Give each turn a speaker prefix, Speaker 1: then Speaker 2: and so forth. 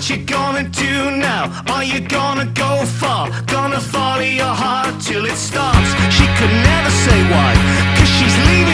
Speaker 1: What you gonna do now? Are you gonna go far? Gonna follow your heart till it stops? She could never say why.